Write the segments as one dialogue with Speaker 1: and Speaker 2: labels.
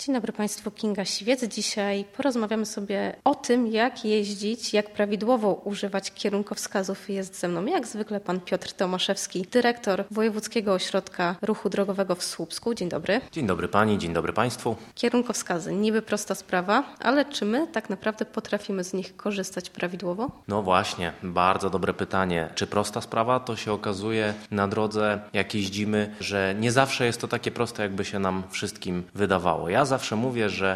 Speaker 1: Dzień dobry Państwu, Kinga Siwiec. Dzisiaj porozmawiamy sobie o tym, jak jeździć, jak prawidłowo używać kierunkowskazów. Jest ze mną jak zwykle pan Piotr Tomaszewski, dyrektor Wojewódzkiego Ośrodka Ruchu Drogowego w Słupsku. Dzień dobry.
Speaker 2: Dzień dobry Pani, dzień dobry Państwu.
Speaker 1: Kierunkowskazy, niby prosta sprawa, ale czy my tak naprawdę potrafimy z nich korzystać prawidłowo?
Speaker 2: No właśnie, bardzo dobre pytanie. Czy prosta sprawa? To się okazuje na drodze, jak jeździmy, że nie zawsze jest to takie proste, jakby się nam wszystkim wydawało. Ja zawsze mówię, że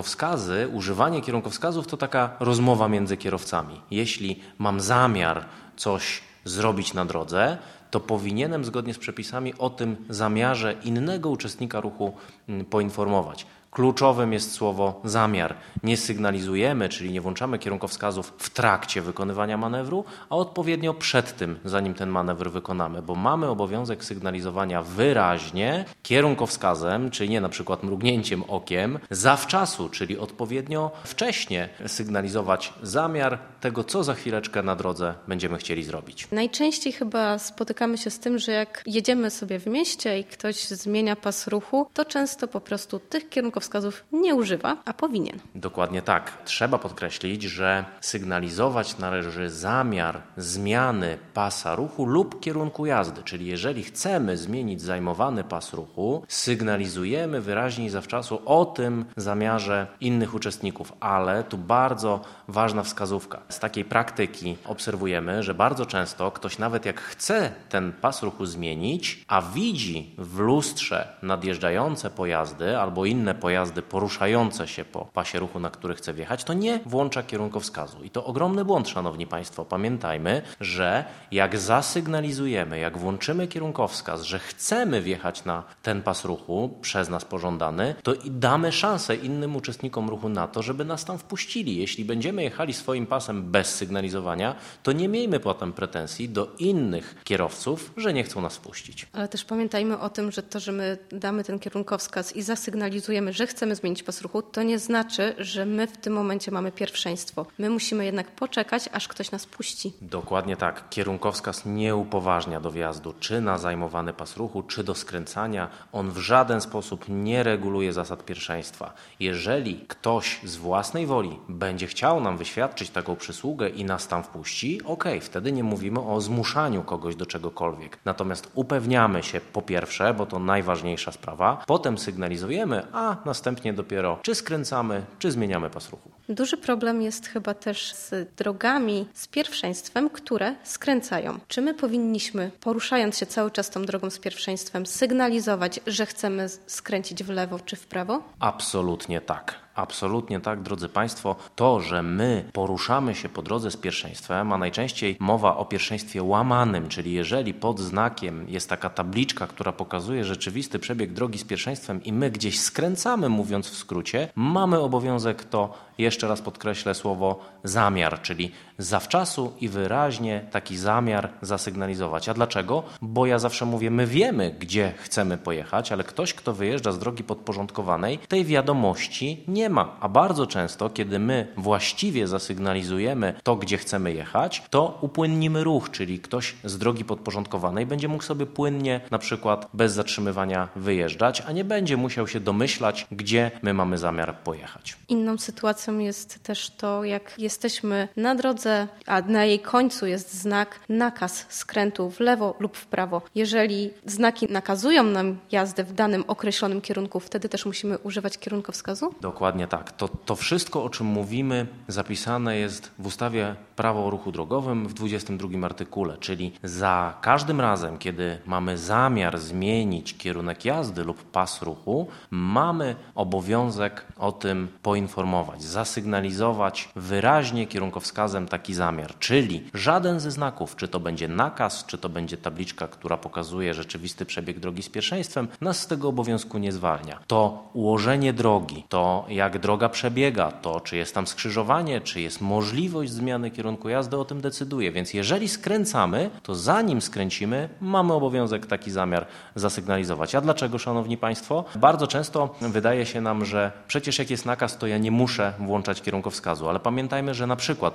Speaker 2: używanie kierunkowskazów to taka rozmowa między kierowcami. Jeśli mam zamiar coś zrobić na drodze, to powinienem zgodnie z przepisami o tym zamiarze innego uczestnika ruchu poinformować. Kluczowym jest słowo zamiar. Nie sygnalizujemy, czyli nie włączamy kierunkowskazów w trakcie wykonywania manewru, a odpowiednio przed tym, zanim ten manewr wykonamy, bo mamy obowiązek sygnalizowania wyraźnie kierunkowskazem, czyli nie na przykład mrugnięciem okiem, zawczasu, czyli odpowiednio wcześnie sygnalizować zamiar tego, co za chwileczkę na drodze będziemy chcieli zrobić.
Speaker 1: Najczęściej chyba spotykamy się z tym, że jak jedziemy sobie w mieście i ktoś zmienia pas ruchu, to często po prostu tych kierunkowskazów nie używa, a powinien.
Speaker 2: Dokładnie tak. Trzeba podkreślić, że sygnalizować należy zamiar zmiany pasa ruchu lub kierunku jazdy, czyli jeżeli chcemy zmienić zajmowany pas ruchu, sygnalizujemy wyraźnie i zawczasu o tym zamiarze innych uczestników, ale tu bardzo ważna wskazówka. Z takiej praktyki obserwujemy, że bardzo często ktoś nawet jak chce ten pas ruchu zmienić, a widzi w lustrze nadjeżdżające pojazdy albo inne pojazdy poruszające się po pasie ruchu, na który chce wjechać, to nie włącza kierunkowskazu. I to ogromny błąd, szanowni Państwo. Pamiętajmy, że jak zasygnalizujemy, jak włączymy kierunkowskaz, że chcemy wjechać na ten pas ruchu przez nas pożądany, to i damy szansę innym uczestnikom ruchu na to, żeby nas tam wpuścili. Jeśli będziemy jechali swoim pasem bez sygnalizowania, to nie miejmy potem pretensji do innych kierowców, że nie chcą nas wpuścić.
Speaker 1: Ale też pamiętajmy o tym, że to, że my damy ten kierunkowskaz i zasygnalizujemy, że chcemy zmienić pas ruchu, to nie znaczy, że my w tym momencie mamy pierwszeństwo. My musimy jednak poczekać, aż ktoś nas puści.
Speaker 2: Dokładnie tak. Kierunkowskaz nie upoważnia do wjazdu, czy na zajmowany pas ruchu, czy do skręcania. On w żaden sposób nie reguluje zasad pierwszeństwa. Jeżeli ktoś z własnej woli będzie chciał nam wyświadczyć taką przysługę i nas tam wpuści, wtedy nie mówimy o zmuszaniu kogoś do czegokolwiek. Natomiast upewniamy się po pierwsze, bo to najważniejsza sprawa, potem sygnalizujemy, a następnie dopiero czy skręcamy, czy zmieniamy pas ruchu.
Speaker 1: Duży problem jest chyba też z drogami z pierwszeństwem, które skręcają. Czy my powinniśmy, poruszając się cały czas tą drogą z pierwszeństwem, sygnalizować, że chcemy skręcić w lewo czy w prawo?
Speaker 2: Absolutnie tak. Absolutnie tak, drodzy Państwo. To, że my poruszamy się po drodze z pierwszeństwem, a najczęściej mowa o pierwszeństwie łamanym, czyli jeżeli pod znakiem jest taka tabliczka, która pokazuje rzeczywisty przebieg drogi z pierwszeństwem i my gdzieś skręcamy, mówiąc w skrócie, mamy obowiązek to, jeszcze raz podkreślę słowo zamiar, czyli zawczasu i wyraźnie taki zamiar zasygnalizować. A dlaczego? Bo ja zawsze mówię, my wiemy, gdzie chcemy pojechać, ale ktoś, kto wyjeżdża z drogi podporządkowanej, tej wiadomości nie ma. A bardzo często, kiedy my właściwie zasygnalizujemy to, gdzie chcemy jechać, to upłynnimy ruch, czyli ktoś z drogi podporządkowanej będzie mógł sobie płynnie, na przykład bez zatrzymywania wyjeżdżać, a nie będzie musiał się domyślać, gdzie my mamy zamiar pojechać.
Speaker 1: Inną sytuacją jest też to, jak jesteśmy na drodze, a na jej końcu jest znak, nakaz skrętu w lewo lub w prawo. Jeżeli znaki nakazują nam jazdę w danym określonym kierunku, wtedy też musimy używać kierunkowskazu?
Speaker 2: Dokładnie tak. To wszystko, o czym mówimy, zapisane jest w ustawie Prawo o ruchu drogowym w 22 artykule, czyli za każdym razem, kiedy mamy zamiar zmienić kierunek jazdy lub pas ruchu, mamy obowiązek o tym poinformować, zasygnalizować wyraźnie kierunkowskazem taki zamiar, czyli żaden ze znaków, czy to będzie nakaz, czy to będzie tabliczka, która pokazuje rzeczywisty przebieg drogi z pierwszeństwem, nas z tego obowiązku nie zwalnia. To ułożenie drogi, to jak droga przebiega, to czy jest tam skrzyżowanie, czy jest możliwość zmiany kierunku jazdy, o tym decyduje. Więc jeżeli skręcamy, to zanim skręcimy, mamy obowiązek taki zamiar zasygnalizować. A dlaczego, szanowni Państwo? Bardzo często wydaje się nam, że przecież jak jest nakaz, to ja nie muszę włączać kierunkowskazu, ale pamiętajmy, że na przykład może za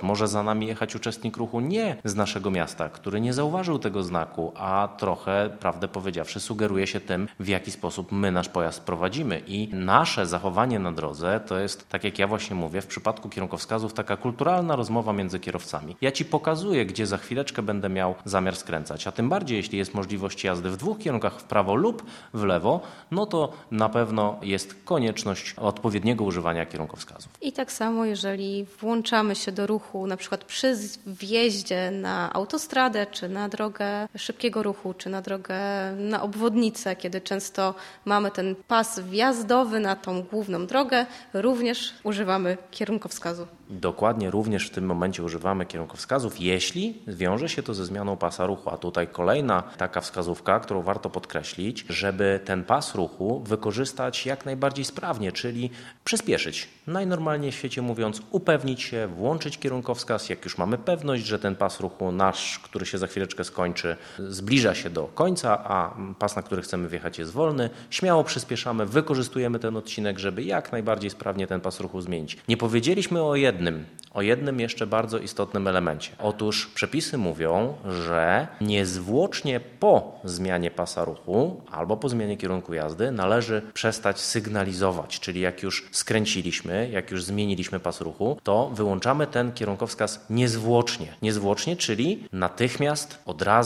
Speaker 2: za nami jechać uczestnik ruchu nie z naszego miasta, który nie zauważył tego znaku, a trochę, prawdę powiedziawszy, sugeruje się tym, w jaki sposób my nasz pojazd prowadzimy. I nasze zachowanie na drodze to jest, tak jak ja właśnie mówię, w przypadku kierunkowskazów taka kulturalna rozmowa między kierowcami. Ja Ci pokazuję, gdzie za chwileczkę będę miał zamiar skręcać, a tym bardziej, jeśli jest możliwość jazdy w dwóch kierunkach, w prawo lub w lewo, no to na pewno jest konieczność odpowiedniego używania kierunkowskazów.
Speaker 1: I tak samo, jeżeli włączamy się do ruchu, na przykład przy wjeździe na autostradę, czy na drogę szybkiego ruchu, czy na drogę na obwodnicę, kiedy często mamy ten pas wjazdowy na tą główną drogę, również używamy kierunkowskazu.
Speaker 2: Dokładnie, również w tym momencie używamy kierunkowskazów, jeśli wiąże się to ze zmianą pasa ruchu. A tutaj kolejna taka wskazówka, którą warto podkreślić, żeby ten pas ruchu wykorzystać jak najbardziej sprawnie, czyli przyspieszyć. Najnormalniej w świecie mówiąc, upewnić się, włączyć kierunkowskaz, jak już mamy pewność, że ten pas ruchu nasz, który się za chwileczkę skończy, zbliża się do końca, a pas, na który chcemy wjechać, jest wolny, śmiało przyspieszamy, wykorzystujemy ten odcinek, żeby jak najbardziej sprawnie ten pas ruchu zmienić. Nie powiedzieliśmy o jednym jeszcze bardzo istotnym elemencie. Otóż przepisy mówią, że niezwłocznie po zmianie pasa ruchu albo po zmianie kierunku jazdy należy przestać sygnalizować, czyli jak już skręciliśmy, jak już zmieniliśmy pas ruchu, to wyłączamy ten kierunkowskaz niezwłocznie. Niezwłocznie, czyli natychmiast,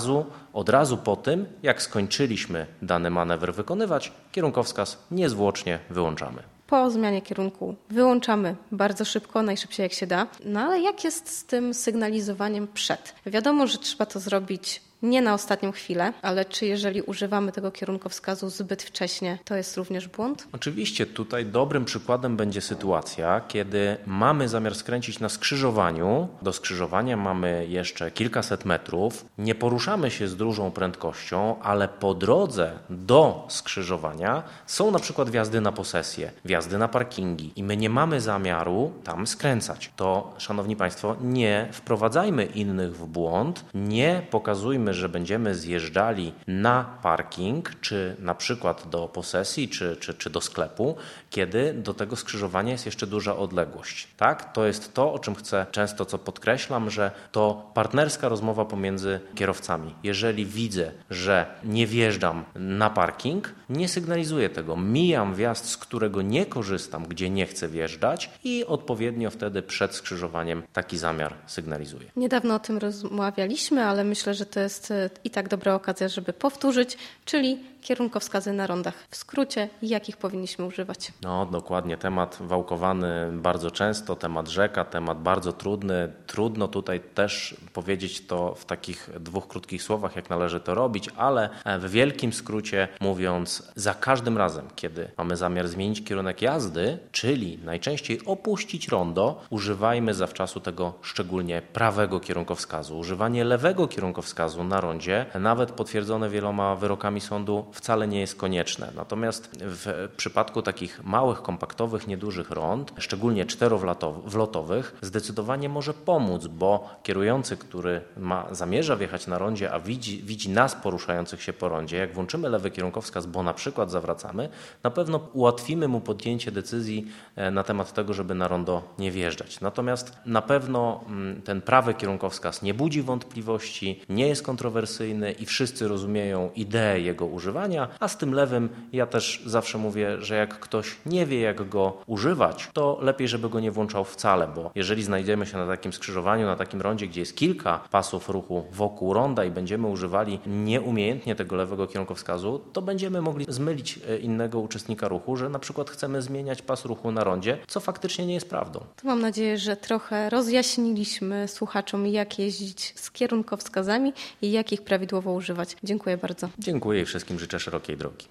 Speaker 2: od razu po tym, jak skończyliśmy dany manewr wykonywać, kierunkowskaz niezwłocznie wyłączamy.
Speaker 1: Po zmianie kierunku wyłączamy bardzo szybko, najszybciej jak się da. No ale jak jest z tym sygnalizowaniem przed? Wiadomo, że trzeba to zrobić nie na ostatnią chwilę, ale czy jeżeli używamy tego kierunkowskazu zbyt wcześnie, to jest również błąd?
Speaker 2: Oczywiście tutaj dobrym przykładem będzie sytuacja, kiedy mamy zamiar skręcić na skrzyżowaniu. Do skrzyżowania mamy jeszcze kilkaset metrów. Nie poruszamy się z dużą prędkością, ale po drodze do skrzyżowania są na przykład wjazdy na posesje, wjazdy na parkingi i my nie mamy zamiaru tam skręcać. To, szanowni państwo, nie wprowadzajmy innych w błąd, nie pokazujmy, że będziemy zjeżdżali na parking, czy na przykład do posesji, czy do sklepu, kiedy do tego skrzyżowania jest jeszcze duża odległość. Tak? To jest to, o czym chcę często, co podkreślam, że to partnerska rozmowa pomiędzy kierowcami. Jeżeli widzę, że nie wjeżdżam na parking, nie sygnalizuję tego. Mijam wjazd, z którego nie korzystam, gdzie nie chcę wjeżdżać i odpowiednio wtedy przed skrzyżowaniem taki zamiar sygnalizuję.
Speaker 1: Niedawno o tym rozmawialiśmy, ale myślę, że to jest i tak dobra okazja, żeby powtórzyć, czyli kierunkowskazy na rondach w skrócie i jakich powinniśmy używać.
Speaker 2: No dokładnie, temat wałkowany bardzo często, temat rzeka, temat bardzo trudny. Trudno tutaj też powiedzieć to w takich dwóch krótkich słowach, jak należy to robić, ale w wielkim skrócie mówiąc, za każdym razem, kiedy mamy zamiar zmienić kierunek jazdy, czyli najczęściej opuścić rondo, używajmy zawczasu tego szczególnie prawego kierunkowskazu. Używanie lewego kierunkowskazu na rondzie, nawet potwierdzone wieloma wyrokami sądu, wcale nie jest konieczne. Natomiast w przypadku takich małych, kompaktowych, niedużych rond, szczególnie czterowlotowych, zdecydowanie może pomóc, bo kierujący, który zamierza wjechać na rondzie, a widzi nas poruszających się po rondzie, jak włączymy lewy kierunkowskaz, bo na przykład zawracamy, na pewno ułatwimy mu podjęcie decyzji na temat tego, żeby na rondo nie wjeżdżać. Natomiast na pewno ten prawy kierunkowskaz nie budzi wątpliwości, nie jest kontrowersyjny i wszyscy rozumieją ideę jego używania, a z tym lewym ja też zawsze mówię, że jak ktoś nie wie, jak go używać, to lepiej, żeby go nie włączał wcale, bo jeżeli znajdziemy się na takim skrzyżowaniu, na takim rondzie, gdzie jest kilka pasów ruchu wokół ronda i będziemy używali nieumiejętnie tego lewego kierunkowskazu, to będziemy mogli zmylić innego uczestnika ruchu, że na przykład chcemy zmieniać pas ruchu na rondzie, co faktycznie nie jest prawdą.
Speaker 1: To mam nadzieję, że trochę rozjaśniliśmy słuchaczom, jak jeździć z kierunkowskazami i jak ich prawidłowo używać. Dziękuję bardzo.
Speaker 2: Dziękuję i wszystkim życzę szerokiej drogi.